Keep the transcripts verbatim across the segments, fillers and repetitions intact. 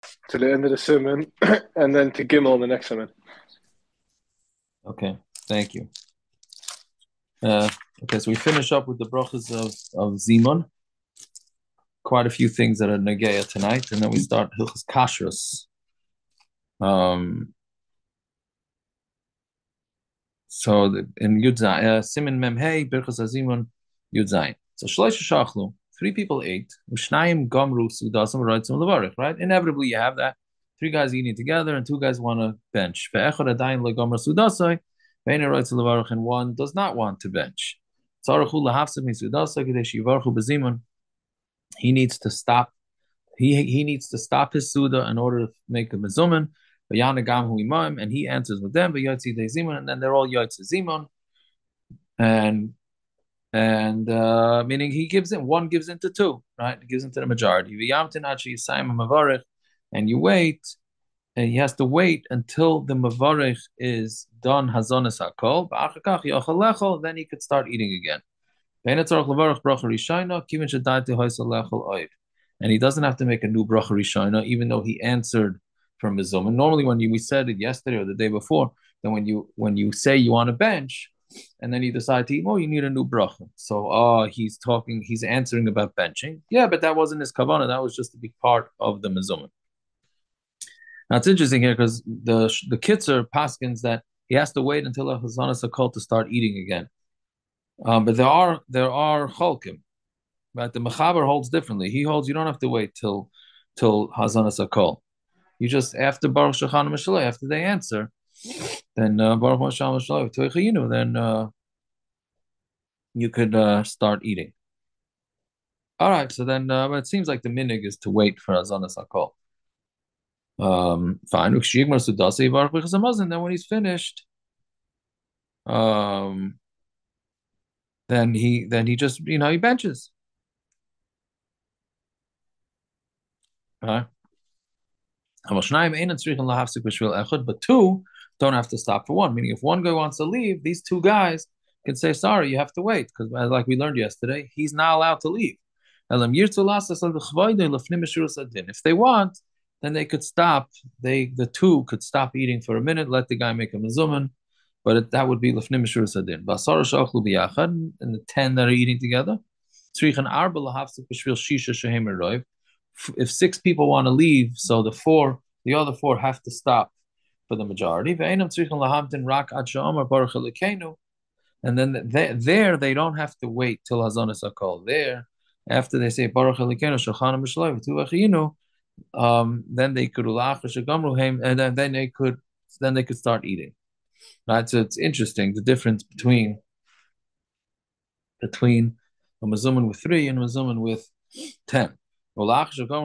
to the end of the simon, and then to Gimel in the next simon. Okay, thank you. Uh, okay, so we finish up with the brachas of, of Zimun. Quite a few things that are Nageya tonight, and then we start Hilchas Kashrus. Um, so the, in Yud Zayin, uh, Simin Mem Hey, Birchas Zimun, Yud Zayin. So Shloisha Shachlu, three people ate. Ushnayim Gomru Sudasam Roitzim Levarich, right? Inevitably, you have that. Three guys eating together, and two guys want to bench. Ve'echad Adayin LeGomru Sudasai, Ve'ene Roitzim Levarich, and one does not want to bench. Tzarachu Lahafsim Misudasai, Kadesh Yivarchu Bezimun. He needs to stop. He he needs to stop his suda in order to make a mezuman. And he answers with them, and then they're all yotze zimun, and and uh, meaning he gives in one gives into two, right? He gives into the majority. And you wait, and he has to wait until the mavarich is done hazonas hakol. Then he could start eating again. And he doesn't have to make a new bracha rishona, even though he answered from his zom. And normally, when you, we said it yesterday or the day before, then when you when you say you want a bench, and then you decide to eat more, you need a new bracha. So, oh, he's talking, he's answering about benching. Yeah, but that wasn't his kavanah. That was just to be part of the mezumah. Now it's interesting here because the the kitzer paskins that he has to wait until a hazanas hakol to start eating again. Um, but there are there are cholkim, right? The mechaber holds differently. He holds you don't have to wait till till hazanas hakol. You just after Baruch Shechan Mishalei, after they answer, then uh, Baruch Shechan Mishalei, then uh, you could uh, start eating. All right, so then uh, it seems like the minig is to wait for hazanas hakol. Um, fine. Then when he's finished, um, then he then he just you know he benches. All right. But two don't have to stop for one. Meaning, if one guy wants to leave, these two guys can say, "Sorry, you have to wait," because, like we learned yesterday, he's not allowed to leave. If they want, then they could stop. They the two could stop eating for a minute, let the guy make a mezuman, but it, that would be lefnim mishur sadin. And the ten that are eating together. If six people want to leave, so the four, the other four have to stop for the majority. And then they, there they don't have to wait till Hazanas Hakol. There, after they say Baruch Elokeinu Shulchan Mishlev, um, then they could and then, then they could then they could start eating. Right. So it's interesting the difference between between a mazuman with three and a mazuman with ten. Uh,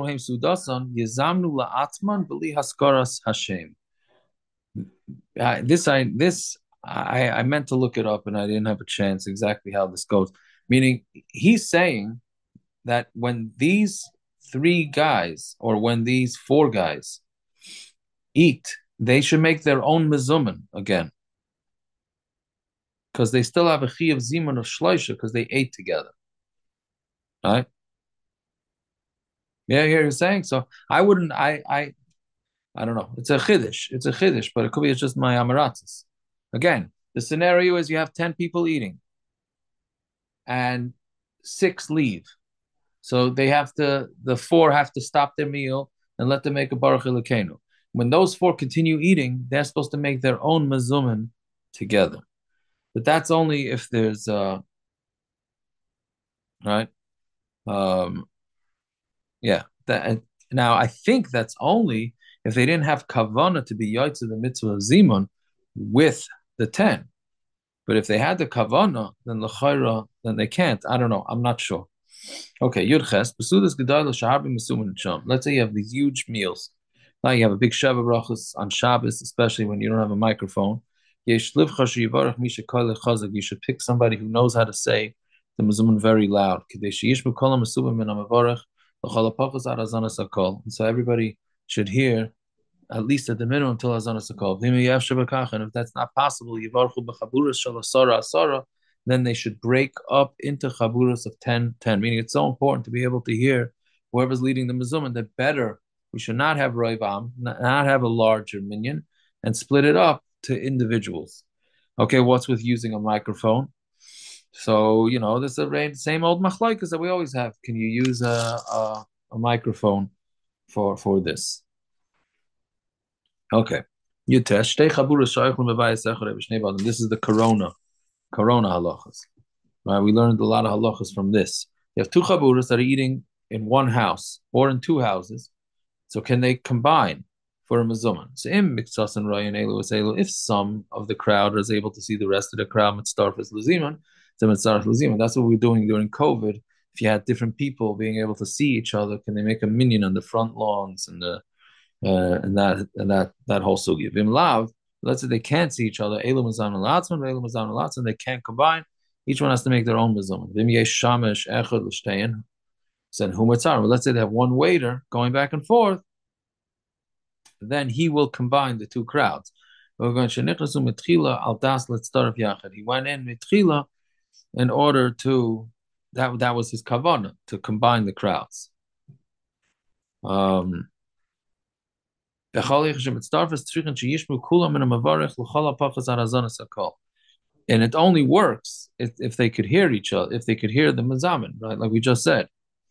this I this I, I meant to look it up and I didn't have a chance exactly how this goes. Meaning he's saying that when these three guys or when these four guys eat, they should make their own mezuman again. Because they still have a chi of zimun of shloisha because they ate together. Right? Yeah, here you're saying. So I wouldn't I I I don't know. It's a chiddush. It's a chiddush, but it could be it's just my amaratzis. Again, the scenario is you have ten people eating, and six leave. So they have to. The four have to stop their meal and let them make a baruch Elokeinu. When those four continue eating, they're supposed to make their own mazumin together. But that's only if there's uh right. Um, yeah. That now I think that's only if they didn't have kavana to be yotze the mitzvah of zimun with the ten. But if they had the kavana, then the chayra, then they can't. I don't know. I'm not sure. Okay, Yudches, Basudas Gedayla Shahabi Masuman Sham. Let's say you have these huge meals. Now you have a big Sheva Brachas on Shabbos, especially when you don't have a microphone. You should pick somebody who knows how to say the Mazuman very loud. And so everybody should hear at least at the minimum until Hazanas Hakol. And if that's not possible, then they should break up into chaburas of ten, ten. Meaning it's so important to be able to hear whoever's leading the mezuzah that better We should not have roivam, not have a larger minyan, and split it up to individuals. Okay, what's with using a microphone? So you know, this is the same old machlokes that we always have. Can you use a, a, a microphone for for this? Okay. This is the corona, corona halachas. Right? We learned a lot of halachas from this. You have two chaburas that are eating in one house or in two houses. So can they combine for a mazuman? So im miktsas and rayan elu elu. If some of the crowd is able to see the rest of the crowd, mitzarfes laziman, so mitzarfes laziman. That's what we're doing during COVID. If you had different people being able to see each other, can they make a minyan on the front lawns and the uh, and that and that that whole sugi? Vim lav. Let's say they can't see each other. Elu mazan alatzman, elu mazan alatzman. They can't combine. Each one has to make their own mazuman. Vim yesh shamesh echad l'shtein. Said humatzar. But let's say they have one waiter going back and forth. Then he will combine the two crowds. We're going to mitchila al das let's start yachad. He went in mitchila in order to that that was his kavanah to combine the crowds. Um. And it only works if, if they could hear each other, if they could hear the mazamin, right? Like we just said.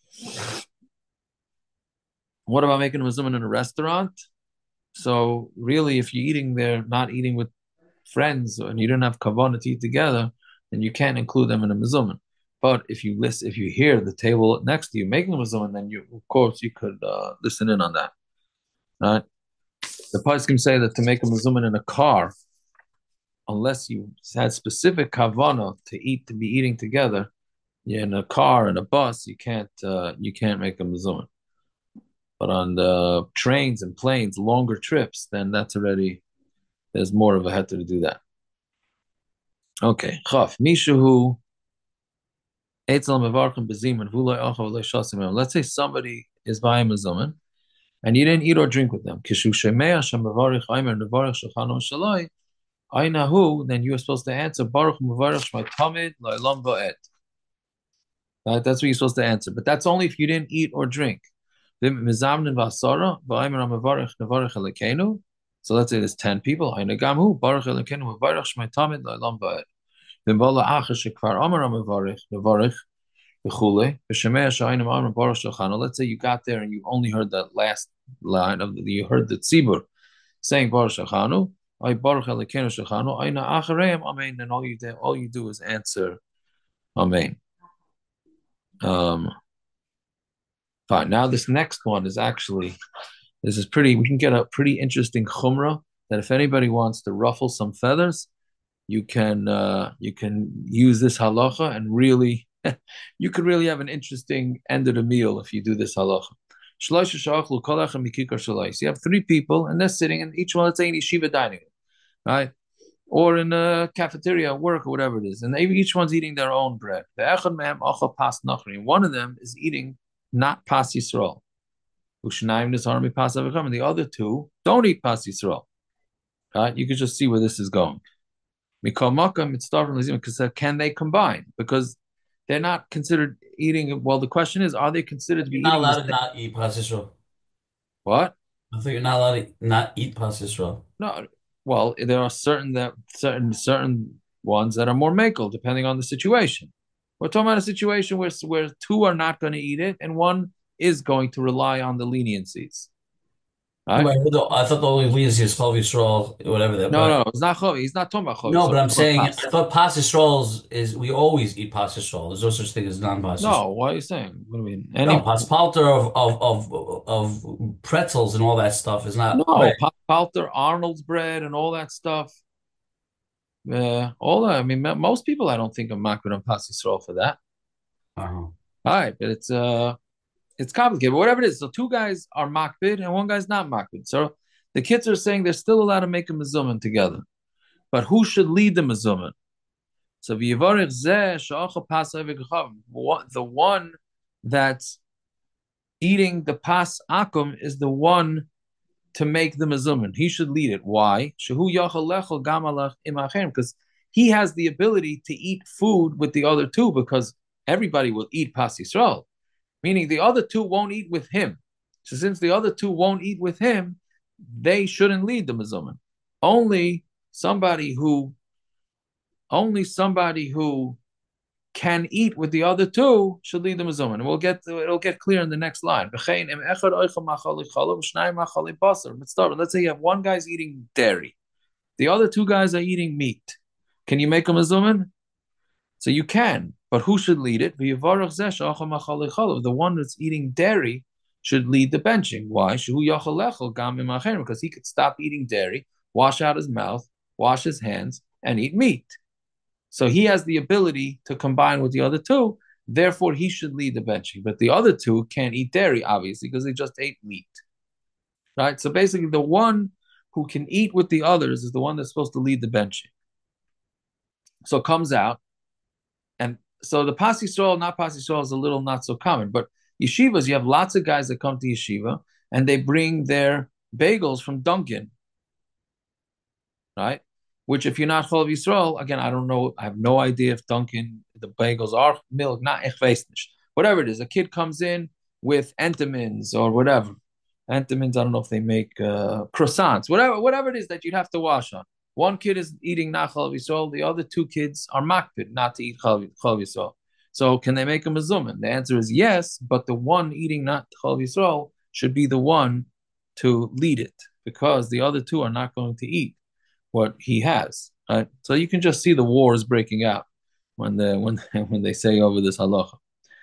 What about making a mazamin in a restaurant? So really, if you're eating there, not eating with friends, and you don't have kavanah to eat together, then you can't include them in a mazamin. But if you listen, if you hear the table next to you making a mazamin, then you, of course, you could uh, listen in on that, right? The poskim say that to make a mazuman in a car, unless you had specific kavana to eat to be eating together, yeah, in a car and a bus, you can't uh, you can't make a mazuman. But on the trains and planes, longer trips, then that's already there's more of a heter to do that. Okay, chaf mishahu etzel mevarchim beziman v'ulay achav v'ulay shasim. Let's say somebody is buying mazuman, and you didn't eat or drink with them. Then you are supposed to answer Baruch Mevarich Shmai Tamid La'olam Va'ed. Right, that's what you're supposed to answer. But that's only if you didn't eat or drink. So let's say there's ten people. Baruch Elokeinu Mevarich Shmai Tamid La'olam Va'ed. Let's say you got there and you only heard that last line of the, you heard the tzibur saying Baruch Shechanu, I Baruch Elokeinu Shechanu, Aina Achareim, Amen, and all you do, all you do is answer Amen. Um, fine. Now this next one is actually this is pretty. We can get a pretty interesting chumrah that if anybody wants to ruffle some feathers, you can uh, you can use this halacha and really you could really have an interesting end of the meal if you do this halacha. You have three people and they're sitting and each one, let's say in yeshiva dining room, right? Or in a cafeteria at work or whatever it is, and they, each one's eating their own bread. One of them is eating not pas Yisrael. And the other two don't eat pas Yisrael. Right? You can just see where this is going. Because can they combine? Because they're not considered eating. Well, the question is, are they considered to be You're not eating? allowed to not eat pas Yisrael. What? I think you're not allowed to not eat pas Yisrael. No. Well, there are certain that certain certain ones that are more makel, depending on the situation. We're talking about a situation where where two are not going to eat it and one is going to rely on the leniencies. Right? Right. I thought the only leniency is Chol Yisrael, whatever that. No, no, it's not Chol. He's not talking about Chol. No, but I'm saying I thought pas Yisrael is we always eat pas Yisrael. There's no such thing as non-pas Yisrael. No, what are you saying? What do you mean? Any... No, pas palter of, of of of pretzels and all that stuff is not. No, right. Pas palter, Arnold's bread, and all that stuff. Uh, all that. I mean, most people I don't think are makbid on pas Yisrael for that. Uh-huh. All right, but it's uh. It's complicated, but whatever it is. So two guys are makbid and one guy's not makbid. So the kids are saying they're still allowed to make a mazuman together. But who should lead the mazuman? So the one that's eating the pas akum is the one to make the mazuman. He should lead it. Why? Because he has the ability to eat food with the other two because everybody will eat pas Yisrael. Meaning the other two won't eat with him. So since the other two won't eat with him, they shouldn't lead the mezuman. Only somebody who, only somebody who can eat with the other two should lead the mezuman. And we'll get to, it'll get clear in the next line. Let's say you have one guy's eating dairy, the other two guys are eating meat. Can you make a mezuman? So you can, but who should lead it? The one that's eating dairy should lead the benching. Why? Because he could stop eating dairy, wash out his mouth, wash his hands, and eat meat. So he has the ability to combine with the other two. Therefore, he should lead the benching. But the other two can't eat dairy, obviously, because they just ate meat. Right? So basically, the one who can eat with the others is the one that's supposed to lead the benching. So it comes out. And so the Pas Yisrael, not Pas Yisrael, is a little not so common. But yeshivas, you have lots of guys that come to yeshiva, and they bring their bagels from Dunkin'. Right? Which, if you're not Chol Yisrael, again, I don't know, I have no idea if Dunkin', the bagels are milk, not ich weiß nicht. Whatever it is, a kid comes in with Entenmann's or whatever. Entenmann's, I don't know if they make uh, croissants, whatever, whatever it is that you'd have to wash on. One kid is eating not Chol Yisrael, the other two kids are makpid, not to eat Chol Yisrael. So can they make a mezuman? The answer is yes, but the one eating not Chol Yisrael should be the one to lead it, because the other two are not going to eat what he has, right? So you can just see the wars breaking out when the when when they say over this halacha.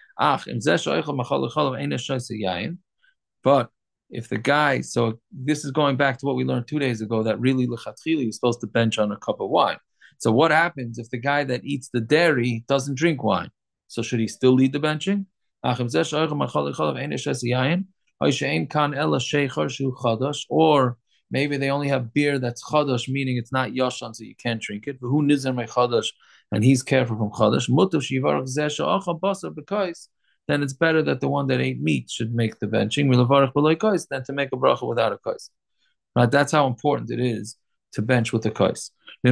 But if the guy, so this is going back to what we learned two days ago, that really lechatchili is supposed to bench on a cup of wine. So what happens if the guy that eats the dairy doesn't drink wine? So should he still lead the benching? Or maybe they only have beer that's chadash, meaning it's not yashan, so you can't drink it. But who nizar my chadash, and he's careful from chadash. Because then it's better that the one that ate meat should make the benching than to make a bracha without a kais. Right? That's how important it is to bench with a kais.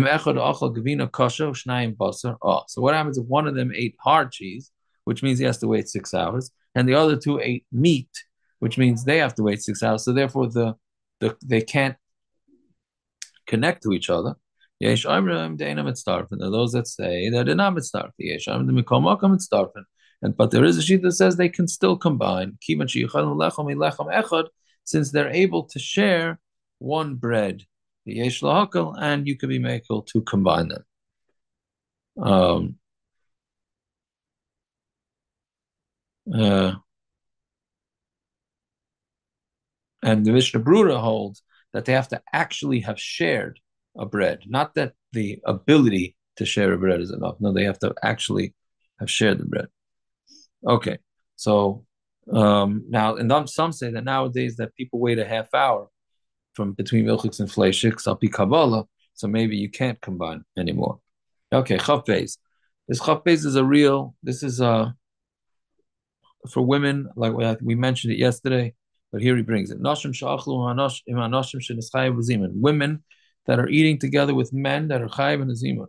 Oh, so what happens if one of them ate hard cheese, which means he has to wait six hours, and the other two ate meat, which means they have to wait six hours. So therefore, the The, they can't connect to each other. There are those that say that they're not mitzdarfin. And but there is a sheet that says they can still combine, since they're able to share one bread, and you can be able to combine them. Um, uh, And the Mishnah Brura holds that they have to actually have shared a bread, not that the ability to share a bread is enough. No, they have to actually have shared the bread. Okay, so um, now, and some say that nowadays that people wait a half hour from between milchiks and fleishiks, Alpi Kabbalah, so maybe you can't combine anymore. Okay, Chav Beis. This Chav Beis is a real, this is a, for women, like we, we mentioned it yesterday. But here he brings it. Women that are eating together with men that are chayiv in a zimun.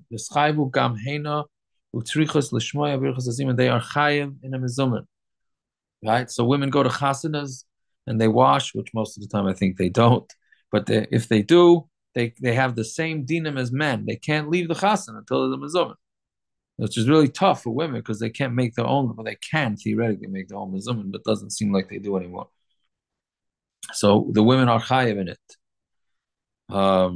They are chayiv in a mezuman. Right? So women go to chasanas and they wash, which most of the time I think they don't. But they, if they do, they, they have the same dinim as men. They can't leave the chasana until the mezuman. Which is really tough for women because they can't make their own, but they can theoretically make their own mezuman, but it doesn't seem like they do anymore. So the women are chayiv in it. Um,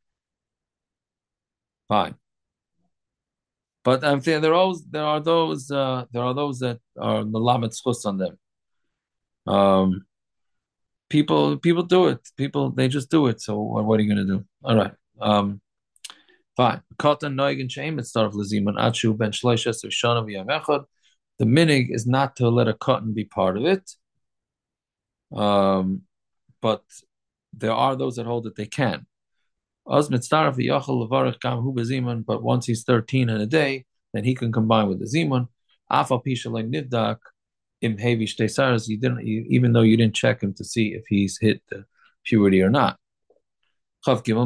fine, but um, there, there, are, there are those uh, there are those that are melamed schus on them. Um, people people do it. People they just do it. So what, what are you going to do? All right. Um, fine. Katan noig and sheim mitzdarf leziman achu ben shleishes v'shana v'yam echad. The minig is not to let a cotton be part of it. Um. But there are those that hold that they can. But once he's thirteen in a day, then he can combine with the zimun. You didn't, even though you didn't check him to see if he's hit the puberty or not. Let's say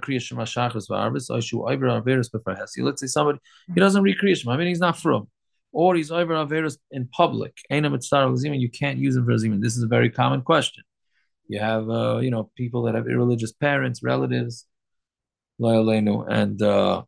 somebody, he doesn't read Kriya Shema. I mean, he's not from. or he's over Averis in public. You can't use him for a Zimun. This is a very common question. You have, uh, you know, people that have irreligious parents, relatives, and uh,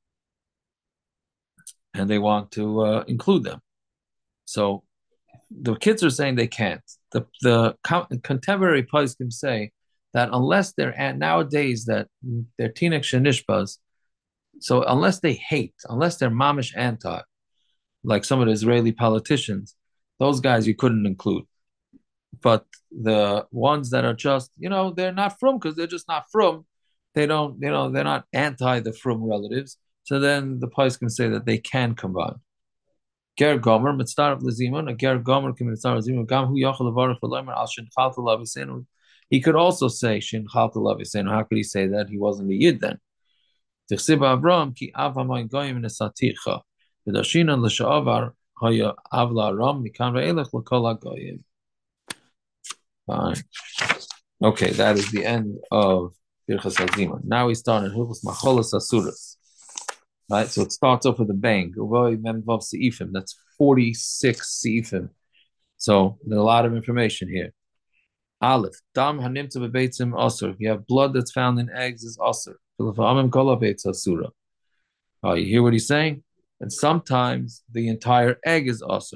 and they want to uh, include them. So the kids are saying they can't. The the contemporary poskim say that unless they're at nowadays that they're teenage shenishbas, so unless they hate, unless they're mamish anti, like some of the Israeli politicians, those guys you couldn't include. But the ones that are just, you know, they're not from because they're just not from. They don't, you know, they're not anti the from relatives. So then the place can say that they can combine. Ger Gomer, mitzvah of Lezimun, a Ger Gomer can mitzvah of Lezimun, Gam hu yochel levarach v'lomer al shin chalta lavisenu. He could also say shin chalta lavisenu. How could he say that? He wasn't a yid then. Tichsib Avram ki av hamoin goyim nesaticha. V'dashinan l'sha'avar haya avla ram mikan ve'elech l'kol hagoyim. Fine. Okay, that is the end of Birchas Hazimun. Now we start in Hilchos Macholas Asuras. Right, so it starts off with a bang. That's forty-six seifim. So there's a lot of information here. Aleph, dam hanimtza bebeitzim asur. If you have blood that's found in eggs, is asur. Oh, you hear what he's saying? And sometimes the entire egg is asur.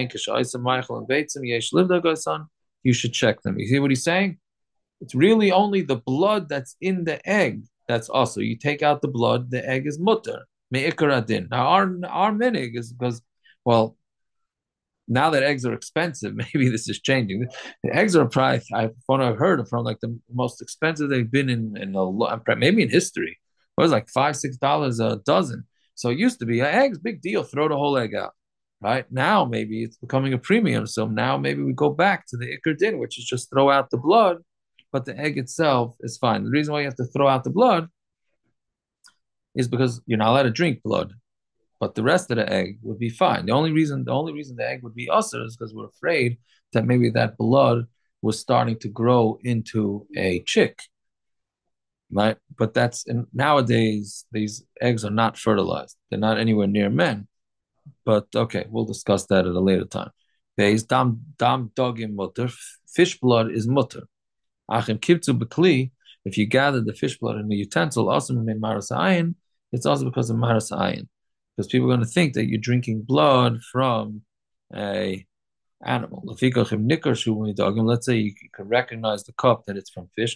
You should check them. You see what he's saying? It's really only the blood that's in the egg that's also. You take out the blood, the egg is mutter. Me'ikar. Now our our minig is because, well, now that eggs are expensive, maybe this is changing. The eggs are probably, I've heard from like the most expensive they've been in in a lot, maybe in history. It was like five six dollars a dozen. So it used to be eggs, big deal. Throw the whole egg out. Right now, maybe it's becoming a premium. So now maybe we go back to the ikar din, which is just throw out the blood, but the egg itself is fine. The reason why you have to throw out the blood is because you're not allowed to drink blood, but the rest of the egg would be fine. The only reason, the only reason the egg would be usher is because we're afraid that maybe that blood was starting to grow into a chick, right? But that's in, nowadays these eggs are not fertilized; they're not anywhere near men. But okay, we'll discuss that at a later time. Beis dam dam dogim mutter. Fish blood is mutter. Achim kibtzu bekli. If you gather the fish blood in the utensil, also made maras ayin. It's also because of maras ayin, because people are going to think that you're drinking blood from a animal. Let's say you can recognize the cup that it's from fish.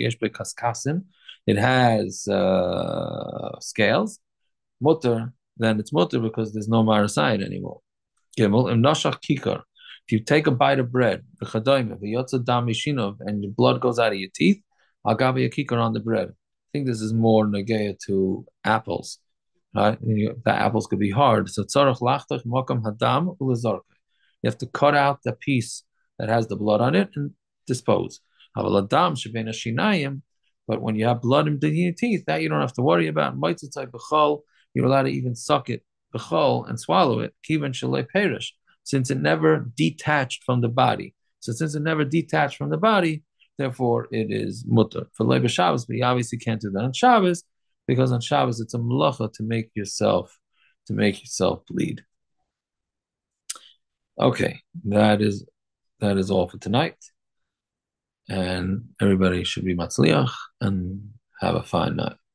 It has uh, scales. Mutter. Then it's mutter because there's no marasayid anymore. Gimel im nashach kikar. If you take a bite of bread, and your blood goes out of your teeth, I'll give you a kikar on the bread. I think this is more negeya to apples, right? The apples could be hard. So tzarach lachtach mokam hadam ulezarka. You have to cut out the piece that has the blood on it and dispose. Haval adam shebena shinayim. But when you have blood in your teeth, that you don't have to worry about. You're allowed to even suck it, b'chol, and swallow it, kivan shalei perish, since it never detached from the body. So since it never detached from the body, therefore it is mutter. For Leib Shabbos, but you obviously can't do that on Shabbos, because on Shabbos it's a melacha to make yourself to make yourself bleed. Okay, that is that is all for tonight, and everybody should be matzliach and have a fine night.